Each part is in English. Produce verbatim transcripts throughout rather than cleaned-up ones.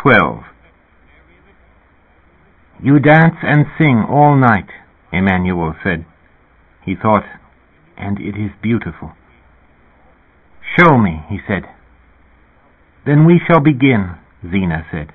twelve. "You dance and sing all night," Emmanuel said. He thought, "And it is beautiful." "Show me," he said. "Then we shall begin," Zena said.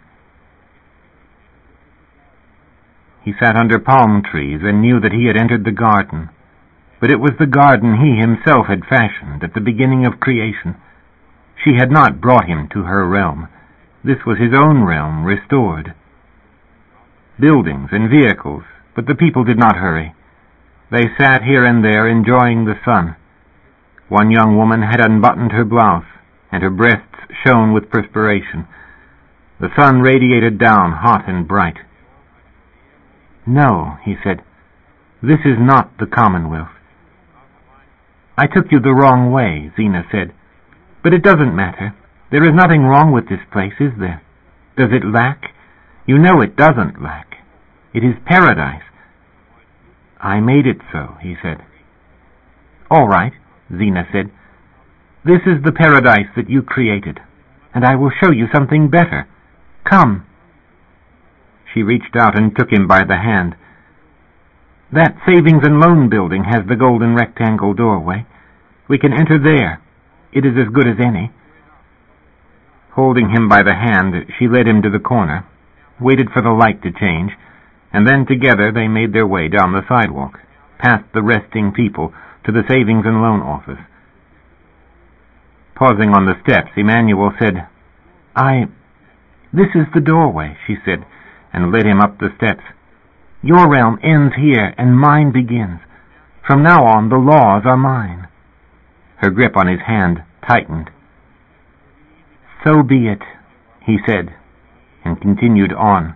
He sat under palm trees and knew that he had entered the garden, but it was the garden he himself had fashioned at the beginning of creation. She had not brought him to her realm. This was his own realm, restored. Buildings and vehicles, but the people did not hurry. They sat here and there enjoying the sun. One young woman had unbuttoned her blouse, and her breasts shone with perspiration. The sun radiated down hot and bright. "No," he said, "this is not the Commonwealth." "I took you the wrong way," Zena said. "But it doesn't matter. There is nothing wrong with this place, is there? Does it lack? You know it doesn't lack. It is paradise." "I made it so," he said. "All right," Zena said. "This is the paradise that you created, and I will show you something better. Come." She reached out and took him by the hand. "That savings and loan building has the golden rectangle doorway. We can enter there. It is as good as any." Holding him by the hand, she led him to the corner, waited for the light to change, and then together they made their way down the sidewalk, past the resting people, to the savings and loan office. Pausing on the steps, Emmanuel said, I... "This is the doorway," she said, and led him up the steps. "Your realm ends here, and mine begins. From now on, the laws are mine." Her grip on his hand tightened. "So be it," he said, and continued on.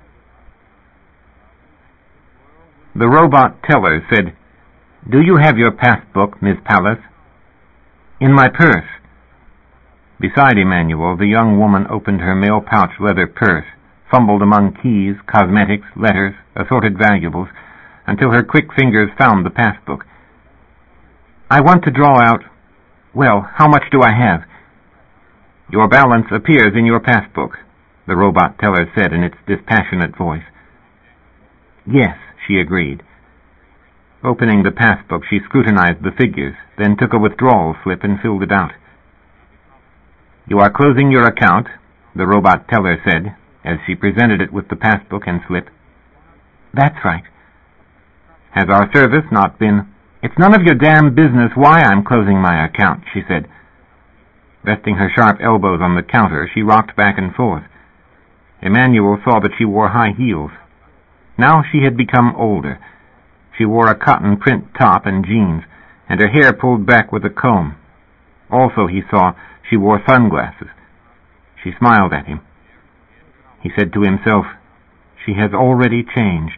The robot teller said, "Do you have your passbook, Miss Pallas?" "In my purse." Beside Emmanuel, the young woman opened her mail pouch leather purse, fumbled among keys, cosmetics, letters, assorted valuables, until her quick fingers found the passbook. "I want to draw out... Well, how much do I have?" "Your balance appears in your passbook," the robot teller said in its dispassionate voice. "Yes," she agreed. Opening the passbook, she scrutinized the figures, then took a withdrawal slip and filled it out. "You are closing your account," the robot teller said, as she presented it with the passbook and slip. "That's right." "Has our service not been—" "It's none of your damn business why I'm closing my account," she said. Resting her sharp elbows on the counter, she rocked back and forth. Emmanuel saw that she wore high heels. Now she had become older. She wore a cotton print top and jeans, and her hair pulled back with a comb. Also, he saw, she wore sunglasses. She smiled at him. He said to himself, "She has already changed."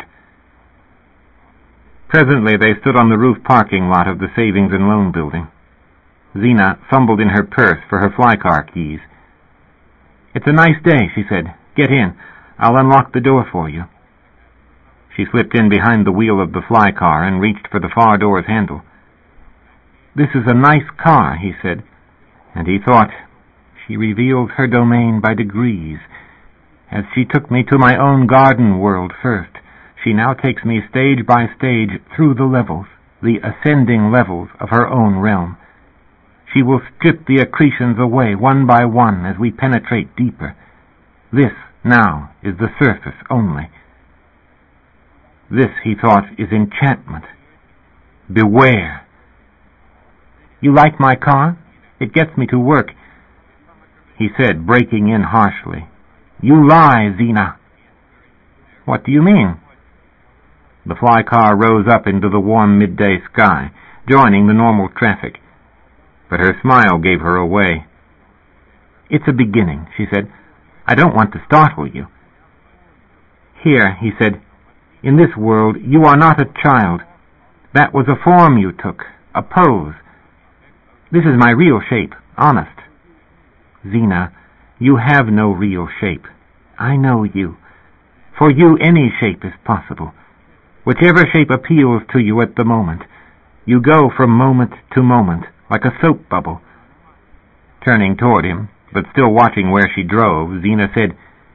Presently they stood on the roof parking lot of the Savings and Loan Building. Zena fumbled in her purse for her fly-car keys. "It's a nice day," she said. "Get in. I'll unlock the door for you." She slipped in behind the wheel of the fly car and reached for the far door's handle. "This is a nice car," he said, and he thought, she revealed her domain by degrees. As she took me to my own garden world first, she now takes me stage by stage through the levels, the ascending levels of her own realm. She will strip the accretions away one by one as we penetrate deeper. This, now, is the surface only. This, he thought, is enchantment. Beware. "You like my car? It gets me to work," he said, breaking in harshly. "You lie, Zena." "What do you mean?" The fly car rose up into the warm midday sky, joining the normal traffic. But her smile gave her away. "It's a beginning," she said. "I don't want to startle you." "Here," he said, "in this world you are not a child. That was a form you took, a pose. This is my real shape, honest." "Zena, you have no real shape. I know you. For you any shape is possible. Whichever shape appeals to you at the moment. You go from moment to moment, like a soap bubble." Turning toward him, but still watching where she drove, Zena said,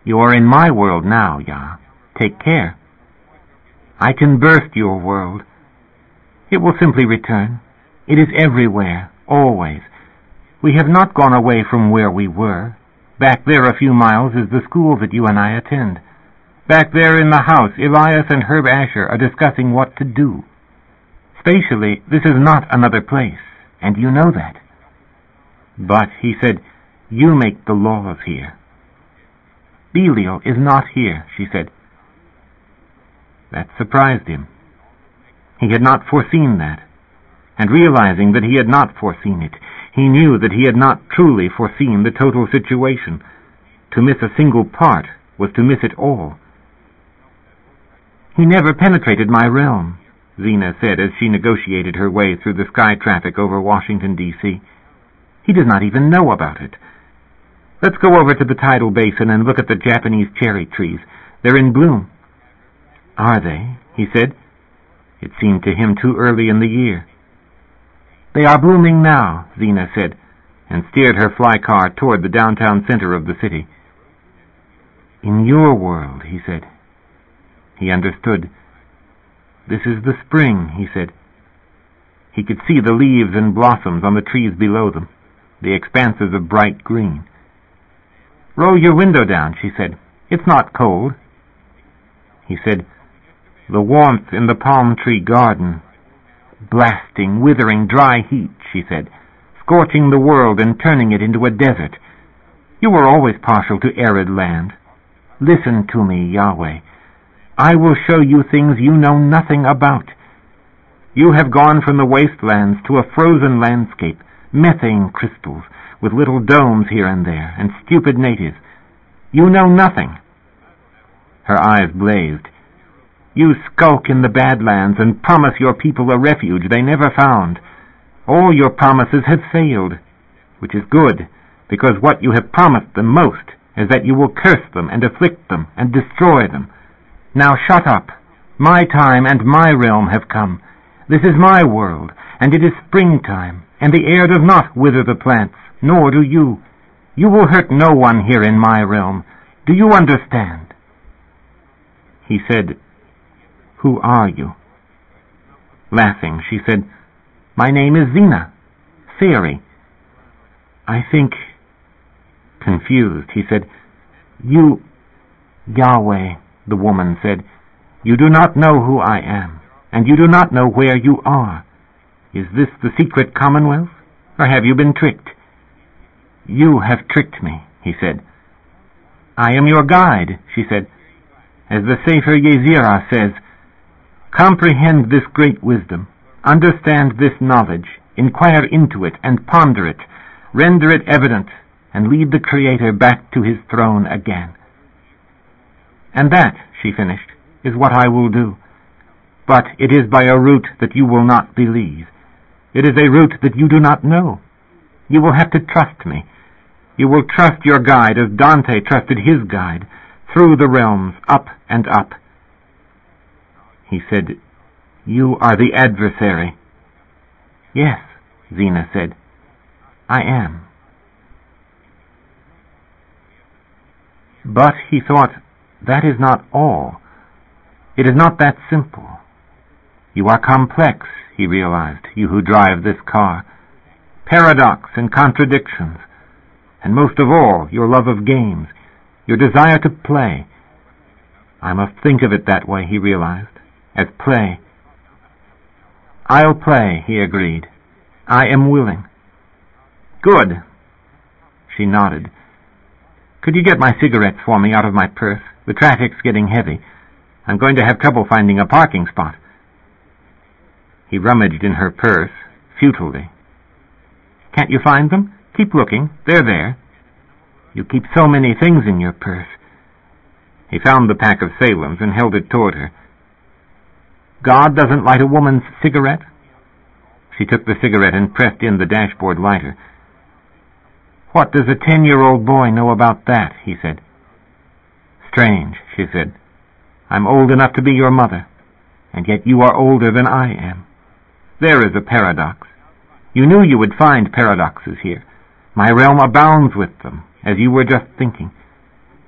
You are in my world now, Ya. Take care. I can burst your world. It will simply return. It is everywhere, always. We have not gone away from where we were. Back there a few miles is the school that you and I attend. Back there in the house, Elias and Herb Asher are discussing what to do. Spatially, this is not another place, and you know that. But, he said, you make the laws here. Belial is not here, she said. That surprised him. He had not foreseen that, and realizing that he had not foreseen it, he knew that he had not truly foreseen the total situation. To miss a single part was to miss it all. He never penetrated my realm, Zena said as she negotiated her way through the sky traffic over Washington, D C He does not even know about it. Let's go over to the tidal basin and look at the Japanese cherry trees. They're in bloom. Are they? He said. It seemed to him too early in the year. They are blooming now, Zena said, and steered her fly car toward the downtown center of the city. In your world, he said. He understood. This is the spring, he said. He could see the leaves and blossoms on the trees below them, the expanses of bright green. Roll your window down, she said. It's not cold. He said, the warmth in the palm tree garden. Blasting, withering, dry heat, she said, scorching the world and turning it into a desert. You were always partial to arid land. Listen to me, Yahweh. I will show you things you know nothing about. You have gone from the wastelands to a frozen landscape, methane crystals, with little domes here and there, and stupid natives. You know nothing. Her eyes blazed. You skulk in the Badlands and promise your people a refuge they never found. All your promises have failed, which is good, because what you have promised them most is that you will curse them and afflict them and destroy them. Now shut up. My time and my realm have come. This is my world, and it is springtime, and the air does not wither the plants, nor do you. You will hurt no one here in my realm. Do you understand? He said, Who are you? Laughing, she said, My name is Zena, fairy. I think... Confused, he said, You... Yahweh, the woman said, You do not know who I am, and you do not know where you are. Is this the secret commonwealth, or have you been tricked? You have tricked me, he said. I am your guide, she said. As the Sefer Yezirah says, Comprehend this great wisdom, understand this knowledge, inquire into it and ponder it, render it evident, and lead the Creator back to his throne again. And that, she finished, is what I will do. But it is by a route that you will not believe. It is a route that you do not know. You will have to trust me. You will trust your guide as Dante trusted his guide, through the realms, up and up. He said, You are the adversary. Yes, Zena said, I am. But, he thought, that is not all. It is not that simple. You are complex, he realized, you who drive this car. Paradox and contradictions. And most of all, your love of games, your desire to play. I must think of it that way, he realized, as play. I'll play, he agreed. I am willing. Good. She nodded. Could you get my cigarettes for me out of my purse? The traffic's getting heavy. I'm going to have trouble finding a parking spot. He rummaged in her purse, futilely. Can't you find them? Keep looking. They're there. You keep so many things in your purse. He found the pack of Salems and held it toward her. God doesn't light a woman's cigarette? She took the cigarette and pressed in the dashboard lighter. What does a ten-year-old boy know about that? He said. Strange, she said. I'm old enough to be your mother, and yet you are older than I am. There is a paradox. You knew you would find paradoxes here. My realm abounds with them, as you were just thinking.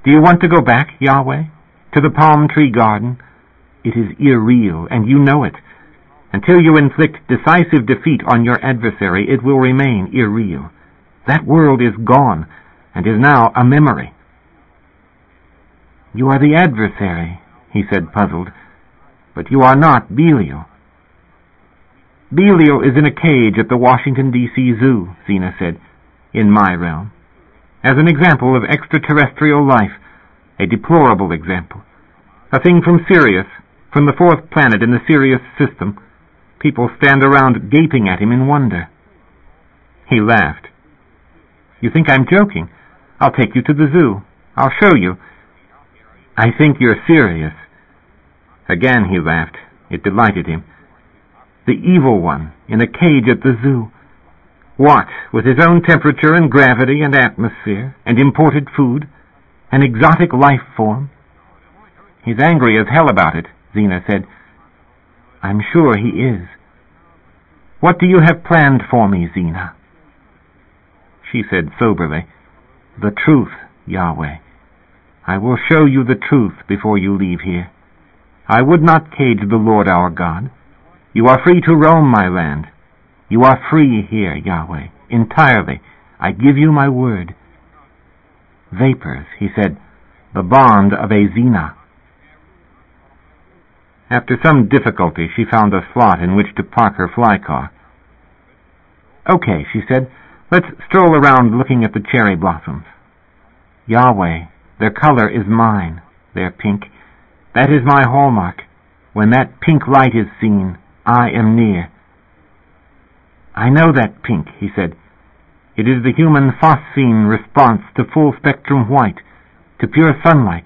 Do you want to go back, Yahweh, to the palm tree garden? It is irreal, and you know it. Until you inflict decisive defeat on your adversary, it will remain irreal. That world is gone, and is now a memory. You are the adversary, he said, puzzled, but you are not Belial. Belial is in a cage at the Washington, D C Zoo, Zena said, in my realm. As an example of extraterrestrial life, a deplorable example. A thing from Sirius, from the fourth planet in the Sirius system. People stand around gaping at him in wonder. He laughed. You think I'm joking? I'll take you to the zoo. I'll show you. I think you're serious. Again he laughed. It delighted him. The evil one, in a cage at the zoo. What, with his own temperature and gravity and atmosphere, and imported food, an exotic life form? He's angry as hell about it, Zena said. I'm sure he is. What do you have planned for me, Zena? She said soberly, The truth, Yahweh. I will show you the truth before you leave here. I would not cage the Lord our God. You are free to roam my land. You are free here, Yahweh, entirely. I give you my word. Vapors, he said, the bond of a Zena. After some difficulty, she found a slot in which to park her fly car. Okay, she said, let's stroll around looking at the cherry blossoms. Yahweh, their color is mine. They're pink. That is my hallmark. When that pink light is seen, I am near. I know that pink, he said. It is the human phosphine response to full-spectrum white, to pure sunlight.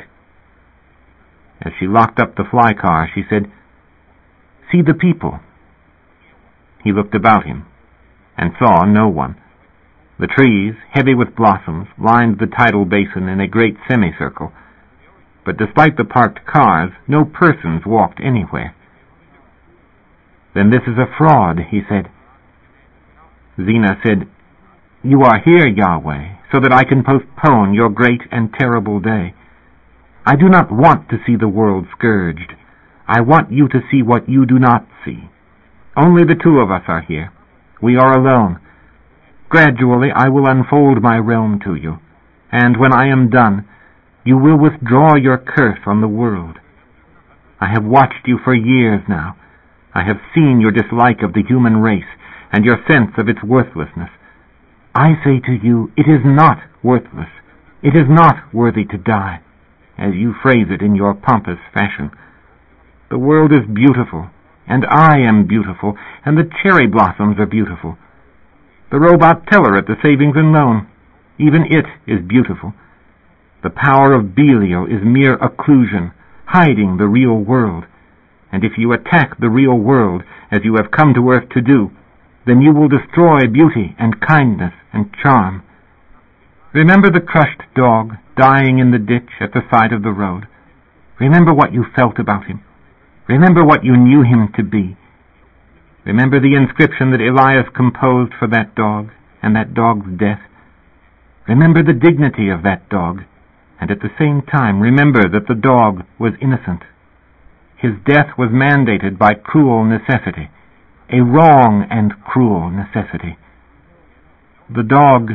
As she locked up the fly car, she said, See the people. He looked about him, and saw no one. The trees, heavy with blossoms, lined the tidal basin in a great semicircle, but despite the parked cars, no persons walked anywhere. Then this is a fraud, he said. Zena said, You are here, Yahweh, so that I can postpone your great and terrible day. I do not want to see the world scourged. I want you to see what you do not see. Only the two of us are here. We are alone. Gradually I will unfold my realm to you, and when I am done, you will withdraw your curse on the world. I have watched you for years now. I have seen your dislike of the human race and your sense of its worthlessness. I say to you, it is not worthless. It is not worthy to die, as you phrase it in your pompous fashion. The world is beautiful, and I am beautiful, and the cherry blossoms are beautiful. The robot teller at the Savings and Loan, even it is beautiful. The power of Belial is mere occlusion, hiding the real world. And if you attack the real world, as you have come to earth to do, then you will destroy beauty and kindness and charm. Remember the crushed dog dying in the ditch at the side of the road. Remember what you felt about him. Remember what you knew him to be. Remember the inscription that Elias composed for that dog and that dog's death. Remember the dignity of that dog, and at the same time remember that the dog was innocent. His death was mandated by cruel necessity, a wrong and cruel necessity. The dog...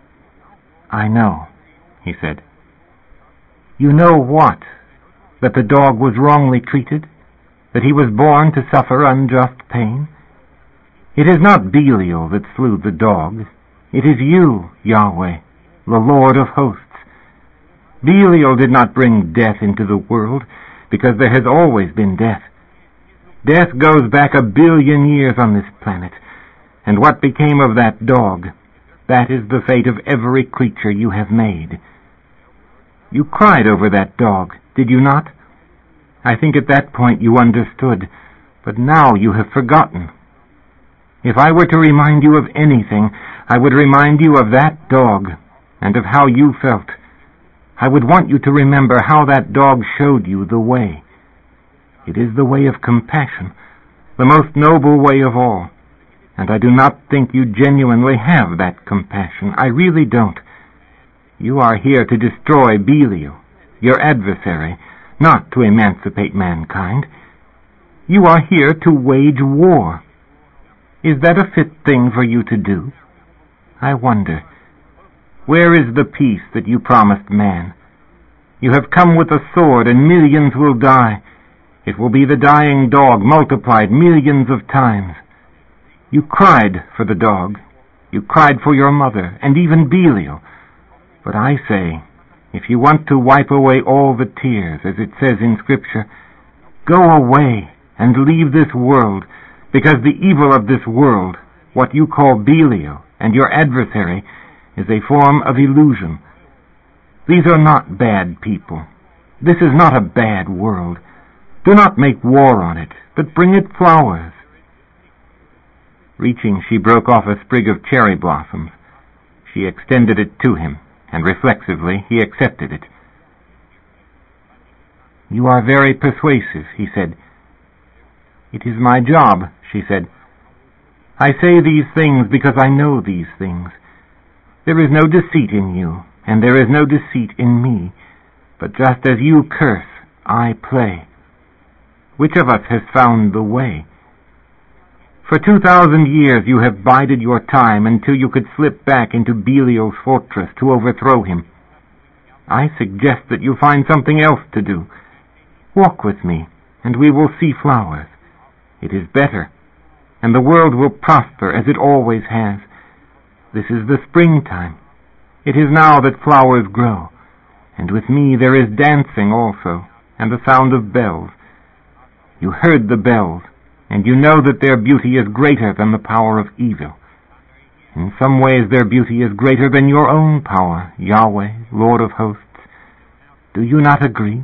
I know, he said. You know what? That the dog was wrongly treated? That he was born to suffer unjust pain? It is not Belial that slew the dog. It is you, Yahweh, the Lord of hosts. Belial did not bring death into the world, because there has always been death. Death goes back a billion years on this planet, and what became of that dog? That is the fate of every creature you have made. You cried over that dog, did you not? I think at that point you understood, but now you have forgotten. If I were to remind you of anything, I would remind you of that dog, and of how you felt. I would want you to remember how that dog showed you the way. It is the way of compassion, the most noble way of all, and I do not think you genuinely have that compassion. I really don't. You are here to destroy Belial, your adversary, not to emancipate mankind. You are here to wage war. Is that a fit thing for you to do? I wonder, where is the peace that you promised man? You have come with a sword, and millions will die. It will be the dying dog multiplied millions of times. You cried for the dog. You cried for your mother, and even Belial. But I say, if you want to wipe away all the tears, as it says in Scripture, go away and leave this world, because the evil of this world, what you call Belial and your adversary, is a form of illusion. These are not bad people. This is not a bad world. Do not make war on it, but bring it flowers. Reaching, she broke off a sprig of cherry blossoms. She extended it to him, and reflexively he accepted it. You are very persuasive, he said. It is my job, she said. I say these things because I know these things. There is no deceit in you, and there is no deceit in me. But just as you curse, I play. Which of us has found the way? For two thousand years you have bided your time until you could slip back into Belial's fortress to overthrow him. I suggest that you find something else to do. Walk with me, and we will see flowers. It is better, and the world will prosper as it always has. This is the springtime. It is now that flowers grow, and with me there is dancing also, and the sound of bells. You heard the bells, and you know that their beauty is greater than the power of evil. In some ways their beauty is greater than your own power, Yahweh, Lord of hosts. Do you not agree?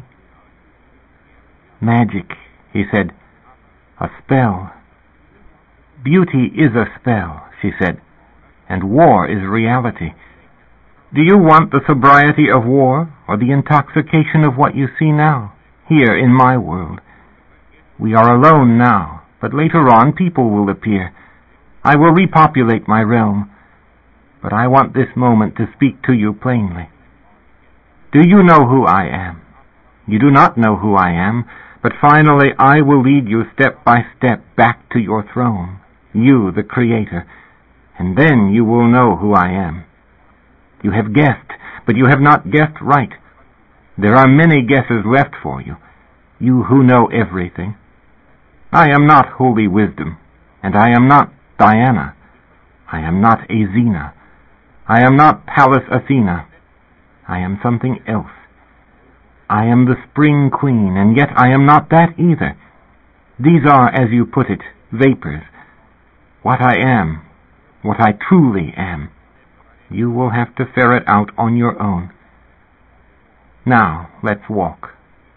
Magic, he said. A spell. Beauty is a spell, she said, and war is reality. Do you want the sobriety of war, or the intoxication of what you see now, here in my world? We are alone now, but later on people will appear. I will repopulate my realm, but I want this moment to speak to you plainly. Do you know who I am? You do not know who I am, but finally I will lead you step by step back to your throne, you, the Creator, and then you will know who I am. You have guessed, but you have not guessed right. There are many guesses left for you, you who know everything. I am not Holy Wisdom, and I am not Diana. I am not Azina. I am not Pallas Athena. I am something else. I am the Spring Queen, and yet I am not that either. These are, as you put it, vapors. What I am, what I truly am, you will have to ferret out on your own. Now, let's walk.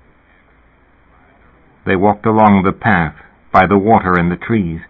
They walked along the path, by the water and the trees.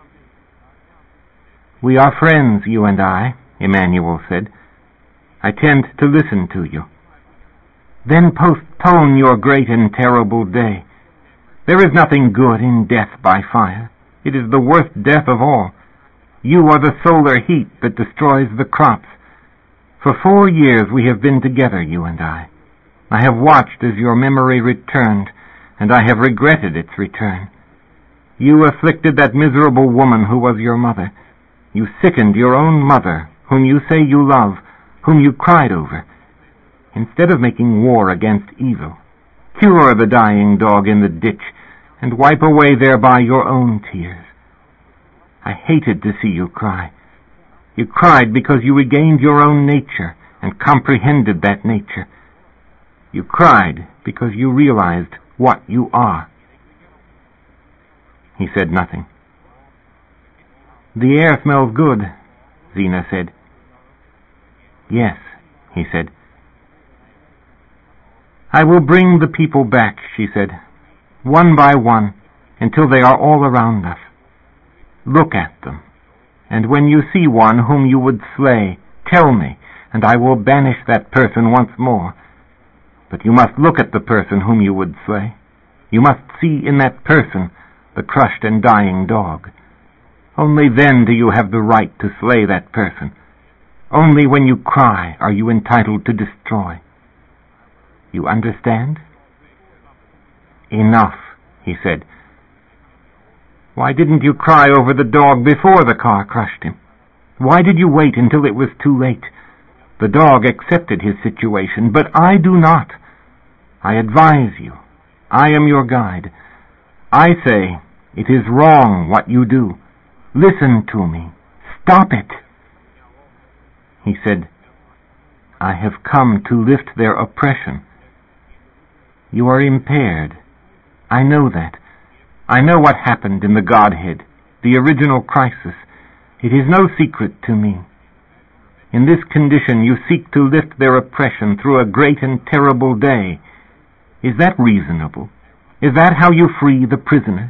We are friends, you and I, Emmanuel said. I tend to listen to you. Then postpone your great and terrible day. There is nothing good in death by fire. It is the worst death of all. You are the solar heat that destroys the crops. For four years we have been together, you and I. I have watched as your memory returned, and I have regretted its return. You afflicted that miserable woman who was your mother. You sickened your own mother, whom you say you love, whom you cried over. Instead of making war against evil, cure the dying dog in the ditch, and wipe away thereby your own tears. I hated to see you cry. You cried because you regained your own nature and comprehended that nature. You cried because you realized what you are. He said nothing. The air smells good, Zina said. Yes, he said. I will bring the people back, she said, one by one, until they are all around us. Look at them, and when you see one whom you would slay, tell me, and I will banish that person once more. But you must look at the person whom you would slay. You must see in that person the crushed and dying dog. Only then do you have the right to slay that person. Only when you cry are you entitled to destroy. You understand? Enough, he said. Why didn't you cry over the dog before the car crushed him? Why did you wait until it was too late? The dog accepted his situation, but I do not. I advise you. I am your guide. I say, it is wrong what you do. Listen to me. Stop it. He said, I have come to lift their oppression. You are impaired. I know that. I know what happened in the Godhead, the original crisis. It is no secret to me. In this condition you seek to lift their oppression through a great and terrible day. Is that reasonable? Is that how you free the prisoners?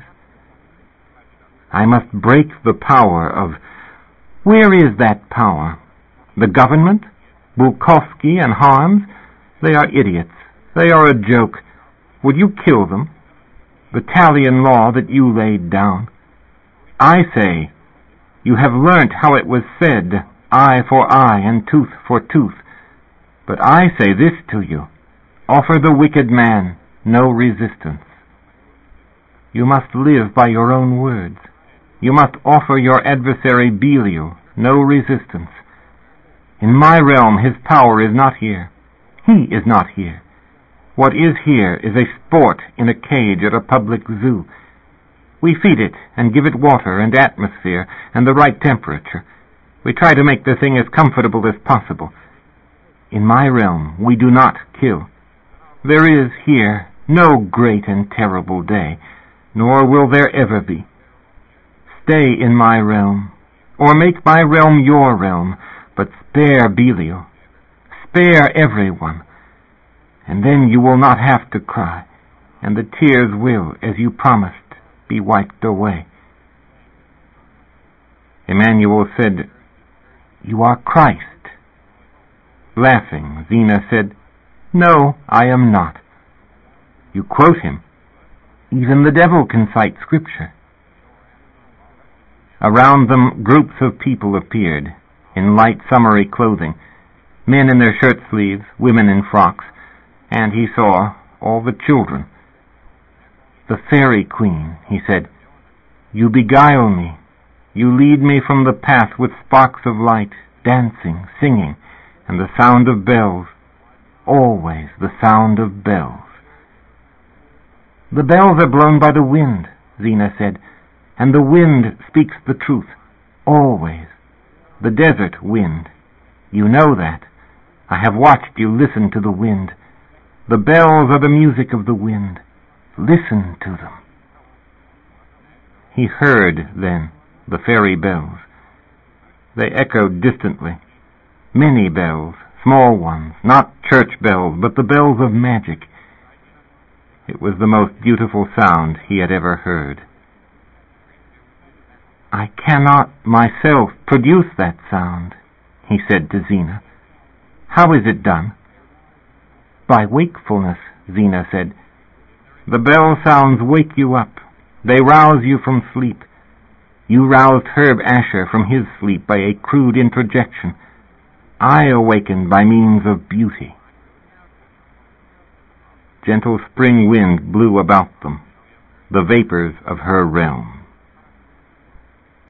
I must break the power of... Where is that power? The government? Bulkovsky and Harms? They are idiots. They are a joke. Would you kill them? The Talion law that you laid down. I say, you have learnt how it was said, eye for eye and tooth for tooth. But I say this to you, offer the wicked man no resistance. You must live by your own words. You must offer your adversary Belial no resistance. In my realm his power is not here. He is not here. What is here is a sport in a cage at a public zoo. We feed it and give it water and atmosphere and the right temperature. We try to make the thing as comfortable as possible. In my realm we do not kill. There is here no great and terrible day, nor will there ever be. Stay in my realm, or make my realm your realm, but spare Belial. Spare everyone. And then you will not have to cry, and the tears will, as you promised, be wiped away. Emmanuel said, You are Christ. Laughing, Zena said, No, I am not. You quote him. Even the devil can cite Scripture. Around them groups of people appeared, in light summery clothing, men in their shirt sleeves, women in frocks, and he saw all the children. The fairy queen, he said, you beguile me. You lead me from the path with sparks of light, dancing, singing, and the sound of bells, always the sound of bells. The bells are blown by the wind, Zena said, and the wind speaks the truth, always. The desert wind. You know that. I have watched you listen to the wind. The bells are the music of the wind. Listen to them. He heard, then, the fairy bells. They echoed distantly. Many bells, small ones, not church bells, but the bells of magic. It was the most beautiful sound he had ever heard. I cannot myself produce that sound, he said to Zena. How is it done? By wakefulness, Zena said. The bell sounds wake you up. They rouse you from sleep. You roused Herb Asher from his sleep by a crude introjection. I awakened by means of beauty. Gentle spring wind blew about them, the vapors of her realm.